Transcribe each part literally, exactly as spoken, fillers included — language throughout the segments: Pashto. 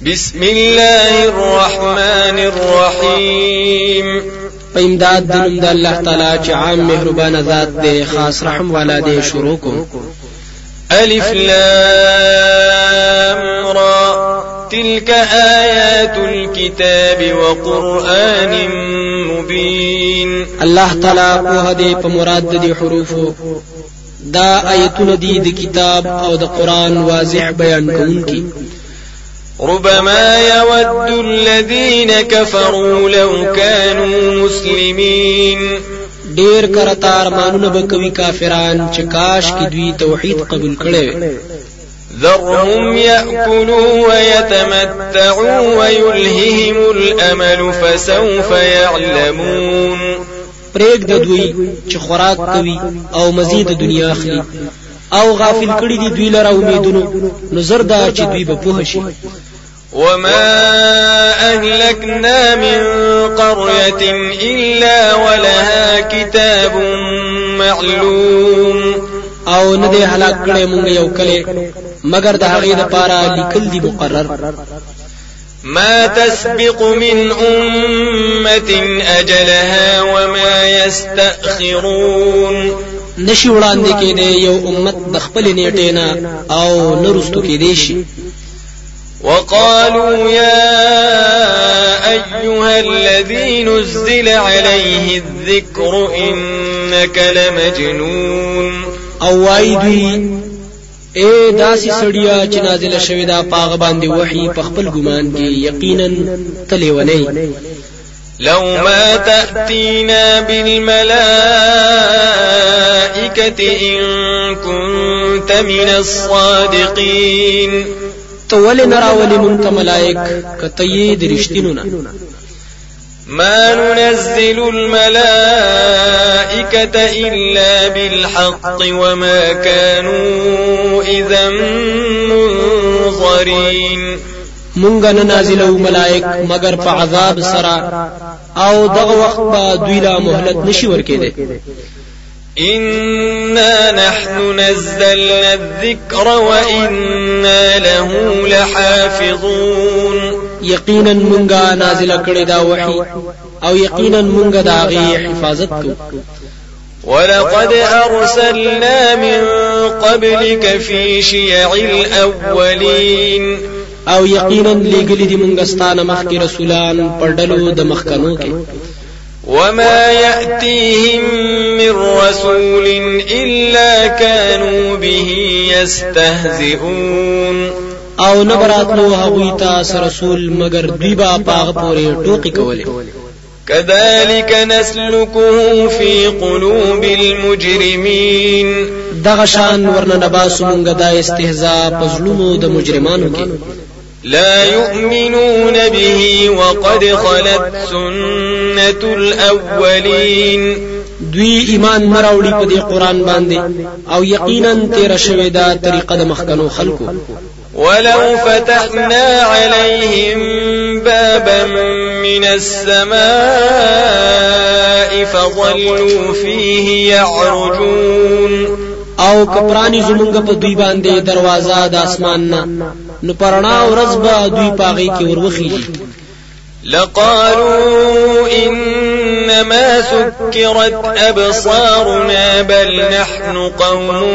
بسم الله الرحمن الرحيم فإمداد دنم دا اللہ تعالی چه عام مهربان ذات دے خاص رحم والا دے شروع کو ألف لام را تلك آيات الكتاب وقرآن مبين الله تعالی په دې په مراد دي حروفو دا آیتونه دي د کتاب او د قرآن واضح بیان کوونکی ربما يود الذين كفروا لو كانوا مسلمين ډیر کرتا ارمانونه به کوي کافران چې کاش کې دوی توحید قبول کړي ذرهم يأكلوا ويتمتعوا ويلههم الأمل فسوف يعلمون پرېګ د دوی چې خوراک کوي او مزید دنیا اخلي او غافل کړي دي دوی لره امیدونو نظر دا چې دوی به پوه شي وما أهلكنا من قرية إلا ولها كتاب معلوم او نه دې هلاک کړي مونږ یو کله مگر د هغې لپاره لیکل دي مقرر ما تسبق من أمة أجلها وما يستأخرون نشي وړاندې کېدی یو امت د خپل نیټې نه او نرستو کېدی شي وقالوا يا أيها الذي نزل عليه الذكر إنك لمجنون او وای دوی اے داسې سړیا چې نازله شوی دا پاغه باندې وحي په خپل ګمان کې یقینا تلیونی لو ما تأتينا بالملائكة إن كنت من الصادقين تول نراول منت ملائك كتيد رشتننا ما ننزل الملائكة إلا بالحق وما كانوا إذا منظرين مونږ نه نازلو ملائک مگر په عذاب سرا او دغه وخت په دوی لا مهلت نشي ورکېده إنا نحن نزلنا الذكر وإنا له لحافظون یقینا مونږه نازل کړی دا وحي او یقینا مونږه دا غي حفاظت کوو ولقد أرسلنا من قبلك في شيع الأولين او یقینا لګلی دي مونږ ستانه مخکې رسولان پړډلو د مخکنو کې وما يأتيهم من رسول إلا كانوا به يستهزئون او نبراتلو هغوی ته رسول مگر دوی با پاغ پورې ټوکی کولې كذلك نسلكه في قلوب المجرمين دغه شان ورنه نباسو مونږ دا استهزاء پزلونو د مجرمانو کې لا يؤمنون به وقد خلت سنة الأولين دوی ایمان مراوړي په دې قران باندې او یقینا تیر شوی دا طریقه د مخکنو خلکو ولو فتحنا عليهم بابا من السماء فظلوا فيه يعرجون او کپرانی زمونږ په دوی باندې دروازه د اسمان نه نو پرنا ورځ به دوی پاغي کې وروخیږي لقالوا إنما سكرت أبصارنا بل نحن قوم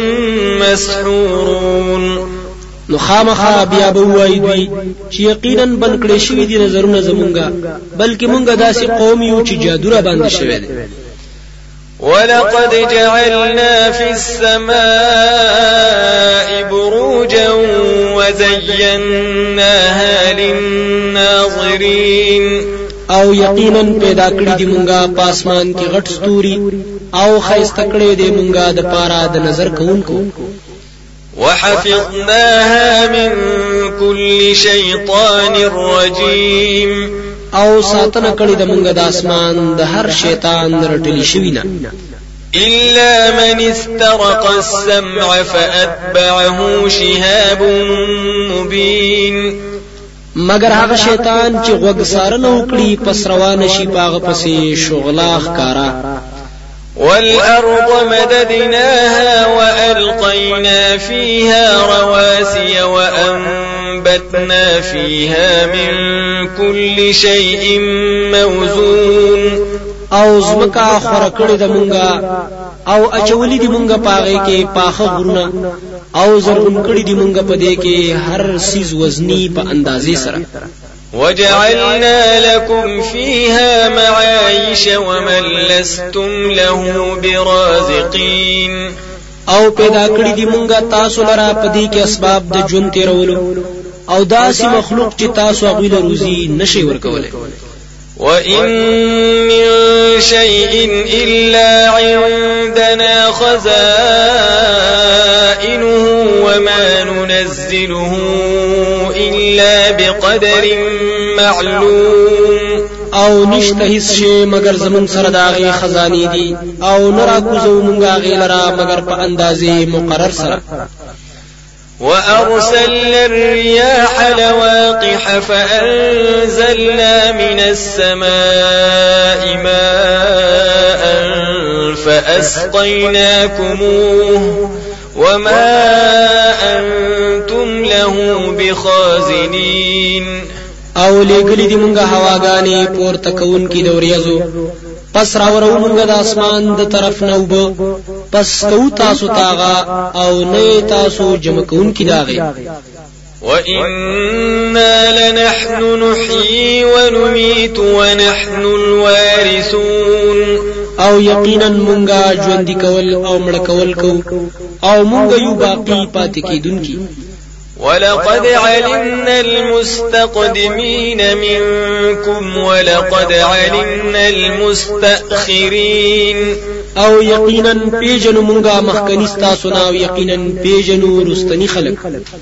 مسحورون نو خامخا بیا به وای دوی چې یقینا بنکړې شوی دي نظرونه زمونږه بلکې مونږه داسې قوم یو چې جادو را باندې شوی دی ولقد جعلنا في السماء بروجا وزيناها للناظرين او یقینا پیدا کړی دی مونږه پاسمان کې غټ ستوري او خیسته کړی دی مونږه د پاره د نظر کوونکو وحفظناها من كل شيطان رجيم او ساتنه کړی د مونږه د اسمان د هر شیطان رټلی شوی نه إلا من استرق السمع فأتبعه شهاب مبين مگر هغه شیطان چې غوږ سارنه وکړي پس روان شي پاغه پسې شغلا ښکارا والأرض مددناها وألقينا فيها رواسي وأنبتنا وأنبتنا فيها من كل شيء موزون او زمکا خور کړی د مونږه او اچولی دی مونږه پاغه کې پاخه غرونه او زرغون کړی دی مونږه پدې کې هر سیز وزنی په اندازې سره وجعلنا لكم فيها معايش ومن لستم له برازقين او پیدا کړی دی مونږه تاسو لرا پدې کې اسباب د ژوند تیرولو او داسې مخلوق چې تاسو هغه له روزي نشي ورکولای وإن من شيء إلا عندنا خزائنه وما ننزله إلا بقدر معلوم او نشته هیڅ شی مگر زمون سره داغي خزاني دي او نرا کوزو مونږه غیلرا مگر په اندازې مقرر سره وأرسلنا الرياح لواقح فأنزلنا من السماء ماء فأسقيناكموه وما أنتم له بخازنين او لګلی دی مونږه هواګانې پورته کون کی دوریازو پس راورو مونږه د اسمان د طرف نه وب پس کو تاسو تاغا او نه تاسو جمع کون کی داغه وإنا لنحن نحيي ونميت ونحن الوارثون او یقینا مونږه ژوند کول او مړ کول کو او مونږه یو باقی پاتې کیدونکي ولقد علمنا المستقدمين منكم ولقد علمنا المستأخرين او یقینا پیجنو مونږه مخکنی تاسو نه او یقینا پیجنو رستنی خلق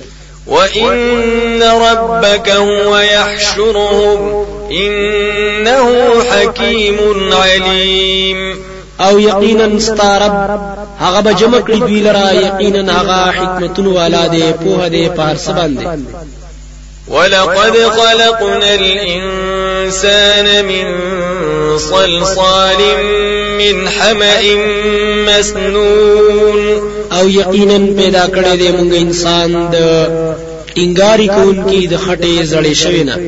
وإن ربك هو يحشرهم إنه حكيم عليم او یقینا ستارب هغه به جمع کړی دوی لرا یقینا هغه حکمتون والا دی په دې پار سبان دی ولقد خلقنا الإنسان من صلصال من حمأ مسنون او یقینا پیدا کړی دی موږ انسان د انګاری کوونکی د خټې زړې شوی نه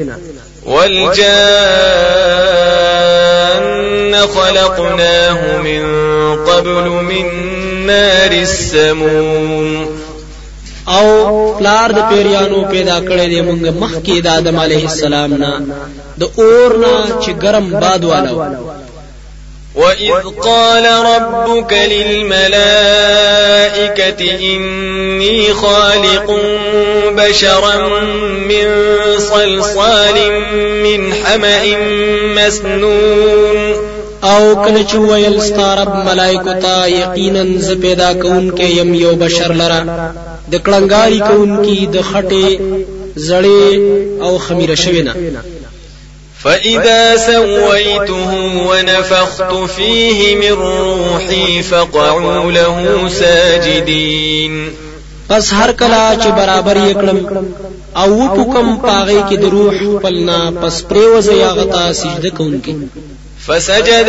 والجان خلقناه من قبل من نار السموم او پلار د پیریانو پیدا کړی دی موږ مخکې د آدم علیه السلام نه د اور نه چې ګرم باد والو وَإِذْ قَالَ رَبُّكَ لِلْمَلَائِكَةِ إِنِّي خَالِقٌ بَشَرًا مِّن صَلْصَالٍ مِّنْ حَمَإٍ مَّسْنُونٍ او کله چې ویل ستارب ملائکه تا یقینا ز پیدا کون کې يم یو بشر لرا د کلنګاری کون کې د خټه زړې او خمیره شوینه فإذا سويته ونفخت فيه من روحي فقعوا له ساجدين پس هر کلا چې برابر یکړم او حکم پاغه کې د روح پلنا پس پریوزه یا غتا سجده کوونکی فسجد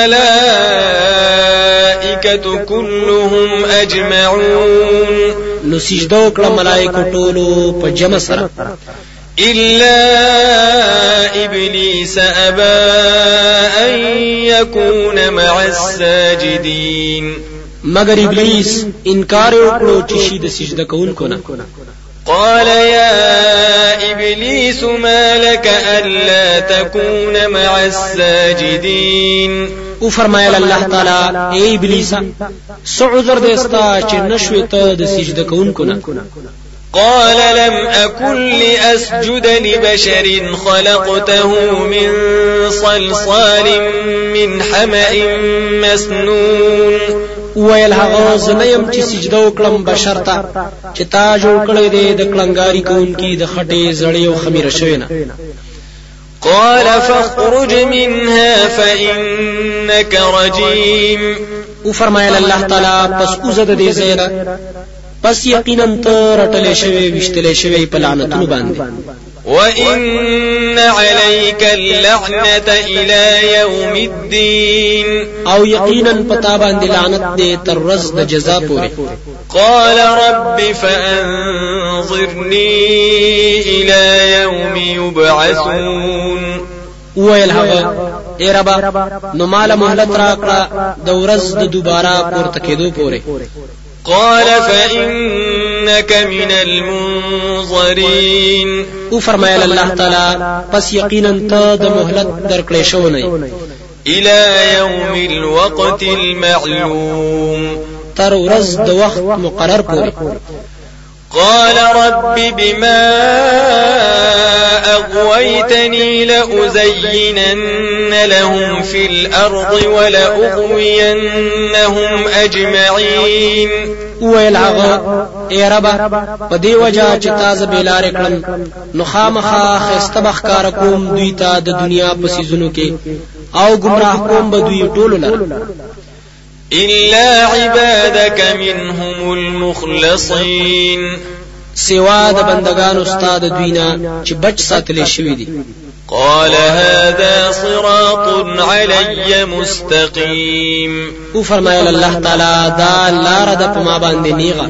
الملائكة كلهم أجمعون نو سجده وکړه ملائکه ټولو په جمع سره إلا إبليس أبى أن يكون مع الساجدين مگر ابلیس انکار وکړو چې شي د سجده کوونکو نه قال يا إبليس ما لك ألا تكون مع الساجدين او فرمایل الله تعالی اے ابلیس سعذر دستا چې نشوي ته د سجده کوونکو نه قال لم أكن لأسجد لبشر خلقته من صلصال من حمأ مسنون ویل هغه زنیم چې سجده وکړم بشر ته چې تا جوړ کړی دی د کلنګاری کوونکی د خټې زړې او خمیره شوی نه قال فاخرج منها فإنك رجيم او فرمایل الله تعالی پس اوزد دې زینا پس یقینا ته رټلې شوی وشتلې شوی په لعنتونو باندې وإن عليك اللعنة إلى يوم الدين او یقینا پتا باندې لعنت دې تر ورځ د جزا پورې قال رب فأنظرني إلى يوم يبعثون ویل هغه ای ربا نو مال مهلت راکړه د ورځ د دوباره پورته کېدو پورې. قال فإنك من المنظرين او فرمایل الله تعالی پس یقینا ته د مهلت درکړې شو نه إلى يوم الوقت المعلوم تر ورځ د وخت مقرر پورې. قال رب بما أغويتني لأزينن لهم في الأرض ولأغوينهم أجمعين. ویل هغه ای رب په دې وجه چې تاسو بیلار کړم نو خامخا خسته بخکار کوم دوی ته د دنیا په سيزونو کې او گمراه کوم به دوی ټول لره إلا عبادك منهم المخلصين سوا د بندگان استاد دوینا چې بچ ساتل شوی دي. قال هذا صراط علي مستقيم او فرمایل الله تعالی دا لار د پما باندې نیغه.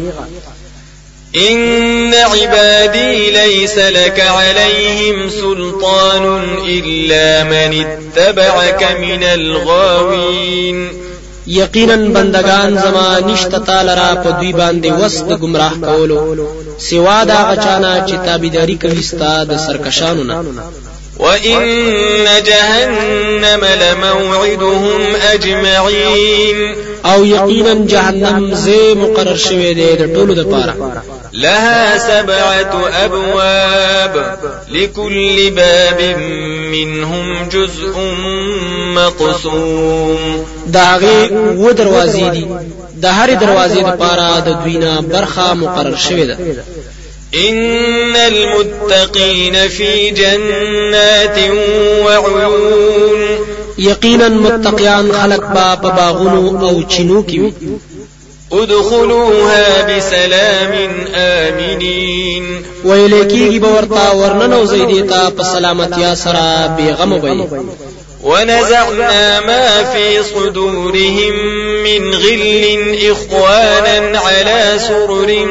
إن عبادي ليس لك عليهم سلطان إلا من اتبعك من الغاوين. یقینا بندگان زما نشتا تعالی را په دوی باندې وس د گمراه کولو سوا دا غچانا چې تابعداري کوي ستا د سرکشانو نه. وإن جهنم لموعدهم أجمعين او یقینا جهنم زه مقرر شوی دی د ټولو د پاره. لها سبعة أبواب لكل باب منهم جزء مقسوم. داغه و دروازې دي د هر دروازې د پاره د دوینا برخه مقرر شوی ده. إن المتقين في جنات وعيون یقینا متقیان خلق با په باغونو او چینو کې وي. ادخلوها بسلام آمنين ویلیکیږي به ورته ورننو زیدیتا په سلامتیا سره بیغم وي. ونزعنا ما في صدورهم من غل إخوانا على سرر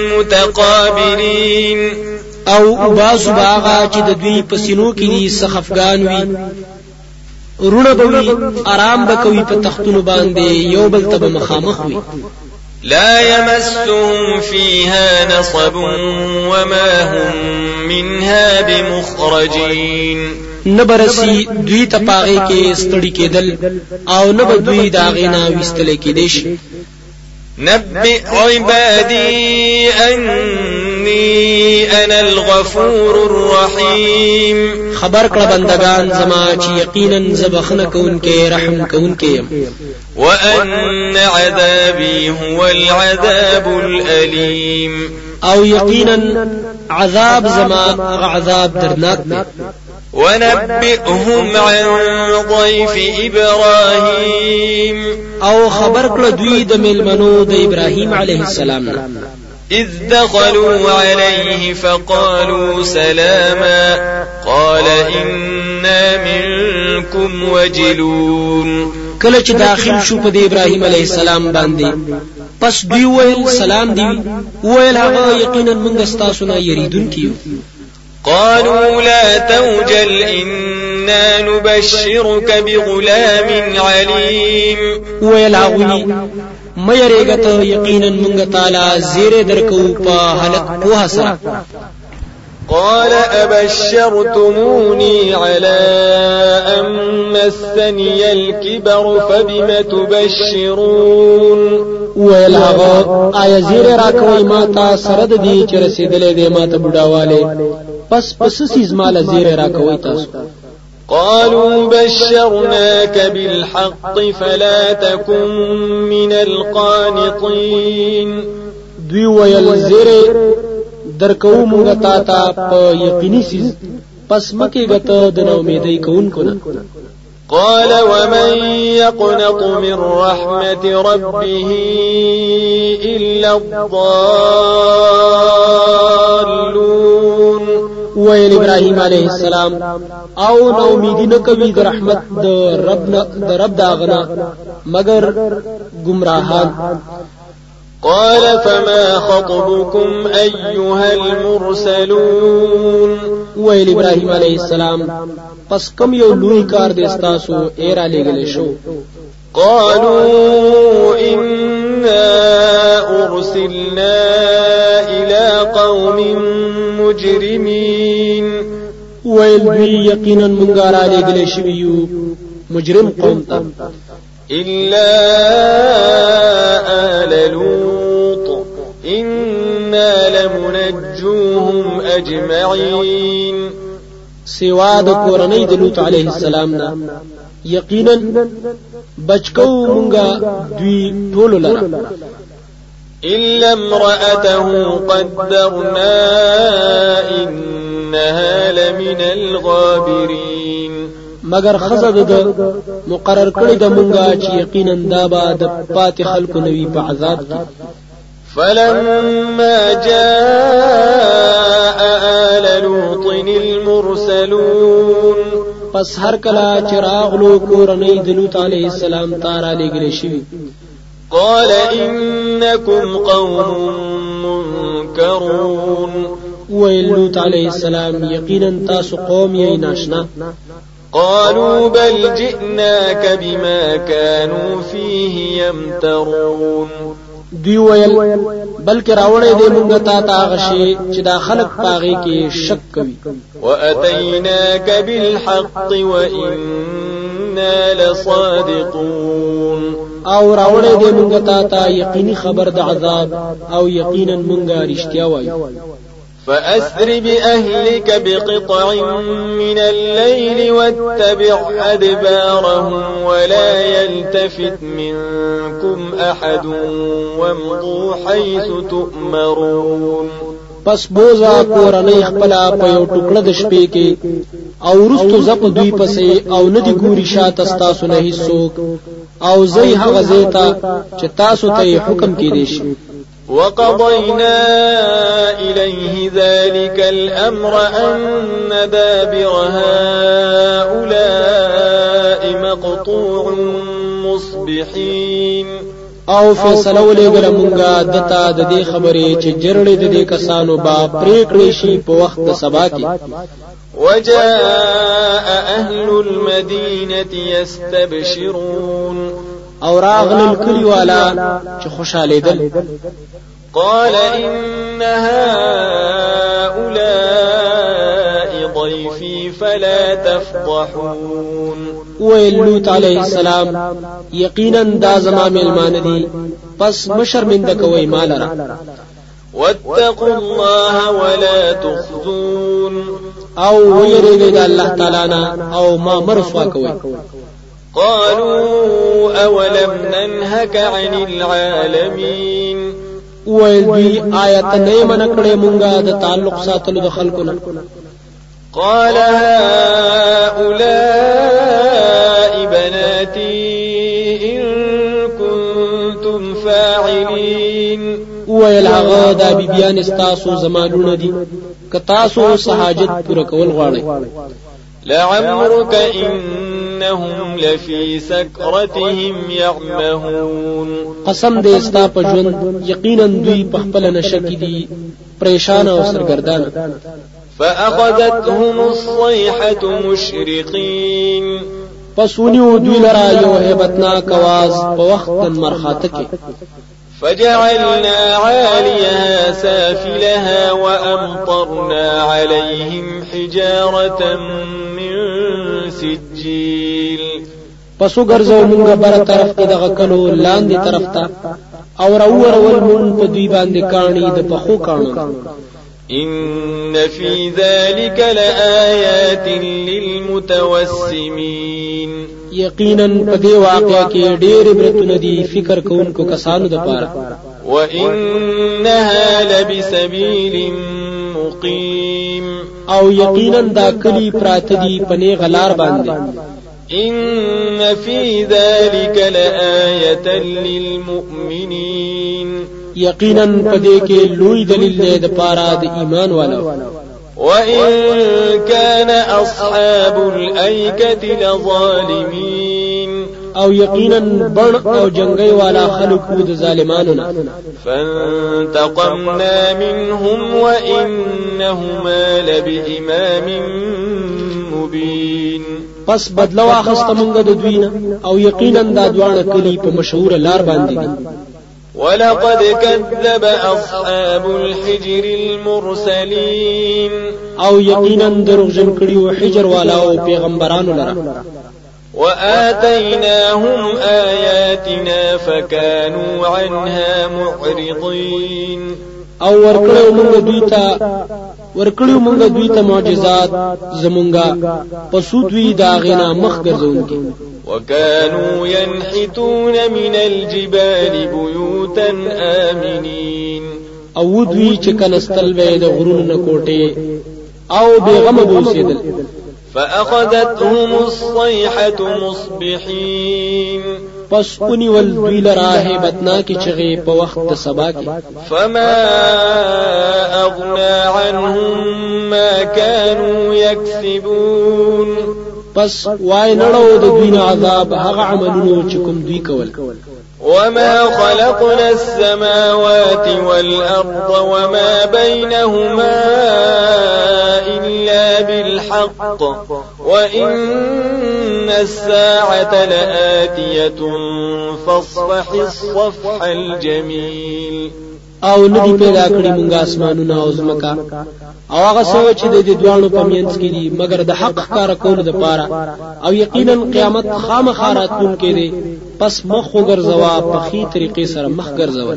متقابلين او باسو باغا چې د دوی په سینو کې دي سخفغان وي رونه بوي آرام بکوي په تختونو باندې یو بل ته مخامخ وي. لا يمسهم فيها نصب وما هم منها بمخرجين. نبرسی دوی ته پاغه کې ستړي کېدل او نه به دوی داغه نه وستل کېدش. نبئ عبادي أني أنا الغفور الرحيم. خبر کړه بندگان زما چې یقینا زبخنه کوونکې رحم کوونکې يم. وأن عذابي هو العذاب الأليم. او یقینا عذاب زما عذاب درناک دی. ونبئهم عن ضيف إبراهيم. او خبر کړه دوی د ملمنو د ابراهيم عليه السلام إذ دخلوا عليه فقالوا سلاما قال إنا منكم وجلون. کله چې داخل شو په ابراهيم عليه السلام باندې پس دوی ویل سلام دی ویل هغه یقینا موږ ستاسو نه یریدون کیو. قالوا لا توجل إنا نبشرك بغلام عليم. ویل هغه مې یریګه ته یقینا موږ تعالی زیره درکو په حالت په سره. قال أبشرتموني على أن مسني الكبر فبم تبشرون. ویل هغه آیا زیره راکوي ما تا سره د دې چې رسیدلې دې ما ته بډاواله پس پس سیز مال زیره راکوي تاسو. قالوا بشرناك بالحق فلا تكن من القانطين. دوی ویل زیره درکو مونږ تا ته په یقیني سیز پس مکه غته د نو امیدای کوونکو نه. قال ومن يقنط من رحمة ربه إلا الضالون. ویل ابراهيم عليه السلام او نو امیدی نه کوي د رحمت د رب د رب داغنا مگر گمراهان. قال فما خطبكم أيها المرسلون ویل ابراهیم علیہ السلام پس کم یو لوی کار دستاسو ایرا لګل شو. قالوا إنا أرسلنا إلى قوم مجرمين ویل دوی یقینا مونږه را لګل شویو مجرم قوم ته. إلا آل لوط إنا لمنجوهم أجمعين سوا د کورنۍ د لوط علیه السلام نه یقینا بچکو مونږه دوی ټول لره إلا امرأته قدرنا إنها لمن الغابرين مگر خزد د مقرر کړی د مونږه چې یقینا دا به د پاتې خلکو نوی په عذاب کې. فلما جاء آل لوط المرسلون پس هر کله چې راغلو کورنۍ د لوط علیه السلام ته را لېږل شوي. قال إنكم قوم منكرون ویل لوط علیه السلام یقینا تاسو قوم یې ناشنا. قالوا بل جئناك بما كانوا فيه يمترون دوی ویل بلکې راوړې دې مونږ ته تا غشي چې دا خلق پاغي کې شک کوي. واتيناك بالحق وإنا لصادقون او راوړې دې مونږ ته تا یقیني خبر د عذاب او یقینا مونږه رښتیا وایو. فأسر بأهلك بقطع من الليل واتبع أدبارهم ولا يلتفت منكم أحد وامضوا حيث تؤمرون پس بوزا کورنۍ خپل په یو ټوکړه د شپې کې او رستو زپ دوی پسې او ندی ګوري شاته تاسو نه هیڅوک او زئی هغه زیتا چې تاسو ته حکم کې دي شي. وقضينا إليه ذلك الأمر أن دابر هؤلاء مقطوع مصبحين او فیصله ولېګله مونږه دته د دې خبرې چې جرړې د دې کسانو با پریکړې شي په وخت د سبا کې. وجاء أهل المدينة يستبشرون او راغلل کلی والا چې خوشاله دل. قال إن هؤلاء ضيفي فلا تفضحون ویل لوط علیہ السلام یقینا دا زما میلمان دي پس مشرمنده کوي مالره. واتقوا الله ولا تخزون او ویریږئ د الله تعالی نه او ما مرسوا کوي. قالوا أولم ننهك عن العالمين ویل دوی آیت نه منکړې مونږه د تعلق ساتلو د خلکو نه. قال هؤلاء بناتي إن كنتم فاعلين ویل هغه د بیبيان استاسو زمانونه دي که تاسو سہاجت پوره کول غواړئ. لعمرك إنهم لفي سكرتهم يعمهون قسم دې استا په ژوند یقینا دوی په خپل نشه کې دي پریشان او سرګردان. فأخذتهم الصيحة مشرقين پس ونیو دوی لرا یو هیبتناک आवाज په وخت مرخاته کې. فجعلنا عاليها سافلها وأمطرنا عليهم حجارة من سجيل پس وګرځو مونږه بر طرف کې دغه کلو لاندې طرف ته او راور ول مون په دوی باندې کانی د پخو کانو. إن في ذلك لآيات للمتوسمين یقینا په دې واقعې کې ډېر عبرتونه دي فکر کوونکو کسانو د پاره. وإنها لبسبيل مقيم او یقینا دا کلی پراته دي پنه غلار باندې. إن في ذلك لآية للمؤمنين یقینا پدې کې لوی دلیل دی د پاره د ایمان والو. وإن كان أصحاب الأيكة لظالمين او یقینا بڑ او جنگي والا خلق د ظالمانو نه. فانتقمنا منهم وانهما لبإمام مبين. پس بدلو اخست مونږ د دوی نه او یقینا دا دوانه کلی په مشهور لار باندې دي. ولقد كذب أصحاب الحجر المرسلين. او یقینا دروغجن کړي حجر والا او پیغمبرانو لره. وآتيناهم آياتنا فكانوا عنها معرضين. او ورکړو موږ دوی ته ورکړو موږ دوی ته معجزات زمونږه پسو دوی دا غنا مخ ګرځونکي. وكانوا ينحتون من الجبال بيوتا آمنين. او دوی چې کنستل به د غرونو کوټه او بیغمه بوسیدل. فأخذتهم الصيحة مصبحين. پس اونی ول دوی لرا هیبتنا کی چغی په وخت د سبا کی. فما اغنى عنهم ما كانوا يكسبون. پس وای نړو د دوی عذاب هغه عملونو چې کوم دوی کول. وما خلقنا السماوات والأرض وما بينهما إلا بالحق وإن الساعة لآتية فاصفح الصفح الجميل. او ندی پیدا کړی مونږه اسمانونه او زمکا او هغه څه چې د دوانو په منځ کې دي مگر د حق کار کولو لپاره او یقینا قیامت خامخا راتلونکې دی. پس مخ وګرځوا په خي طریقې سره مخ ګرځول.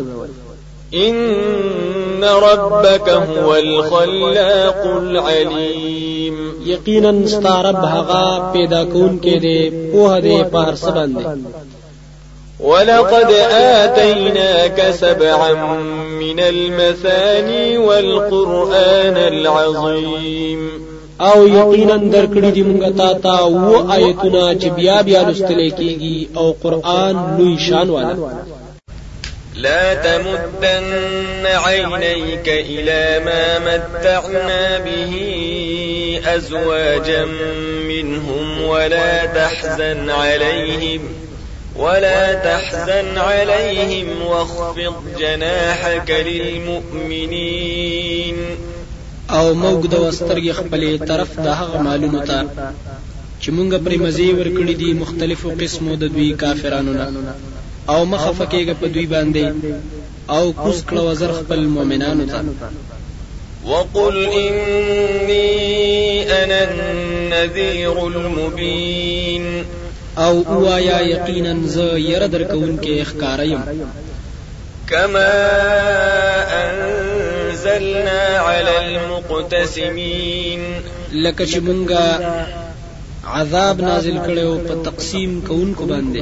ان ربك هو الخلاق العليم. یقینا ستارب هغه پیدا کون کې دی په دې په هر څه باندې. ولقد آتيناك سبعا من المثاني والقرآن العظيم. او یقینا درکړي دي مونږ ته تا و آیتونه چې بیا بیا لوستل کېږي او قرآن لوی شان والا. لا تمدن عينيك إلى ما متعنا به أزواجا منهم ولا تحزن عليهم ولا تحزن عليهم واخفض جناحك للمؤمنين. او موږ د وسترګې خپلې طرف د هغه مالونو ته چې موږ پرې مزي ورکړي دي مختلفو قسمو د دوی کافرانو نه او مخه کېږي په دوی باندې او کوس کړه وزر خپل مؤمنانو ته. وقل إني أنا النذير المبين. او اوایا یقینا ز ير درکون کې اخکاریم. كما أنزلنا على المقتسمين. لکه چې مونږه عذاب نازل کړو په تقسیم کوونکو باندې.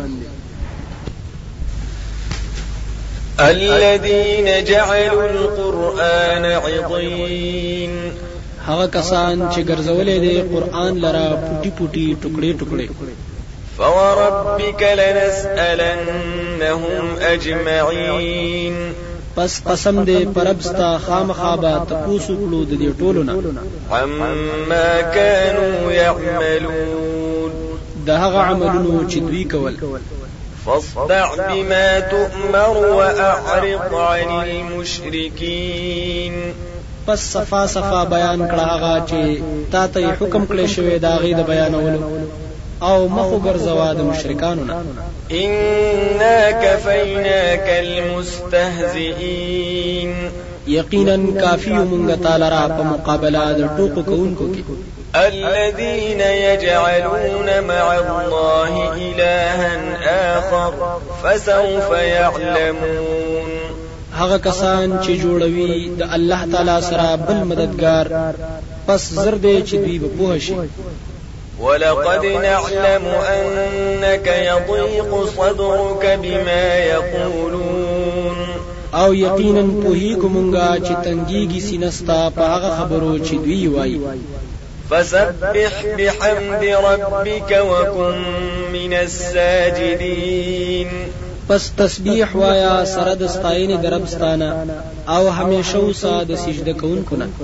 الذين جعلوا القرآن عضين. هغه کسان چې ګرځولې دي قرآن لرا پټي پټي ټوکړي ټوکړي. فوربك لنسألنهم أجمعين. پس قسم دې پربستا خامخابا تپوسو کړو د دې ټولو نه عما كانوا يعملون. دا هغه عملونو چې دوی کول. فاصدع بما تؤمر وأعرض عن المشركين. پس صفا صفا بیان کړه هغه چې تا ته حکم کړی شوی دا غي د بیانولو او مخو ګرځوا د مشرکانو نه. إنا كفيناك المستهزئين. یقینا کافی مونږ تعالی را په مقابله د ټوکو کوونکو کې. الذين يجعلون مع الله إلها آخر فسوف يعلمون. هغه کسان چې جوړوي د الله تعالی سره بل مددگار پس زر دې چې دوی به پوه شي. ولقد نعلم أنك يضيق صدرك بما يقولون. او یقینا پوهیږو مونږه چې تنګيږي سینستا په هغه خبرو چې دوی وایي. فسبح بحمد ربك وكن من الساجدين. پس تسبیح وایا سره د ستاینې دربستانه او همیشه اوسه د سجده کوونکو نه.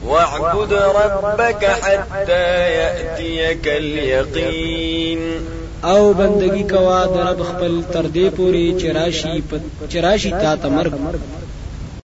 واعبد ربك حتى يأتيك اليقين. او بندگی کوا د رب خپل تر دې پوري چراشی چراشی تا تمرګ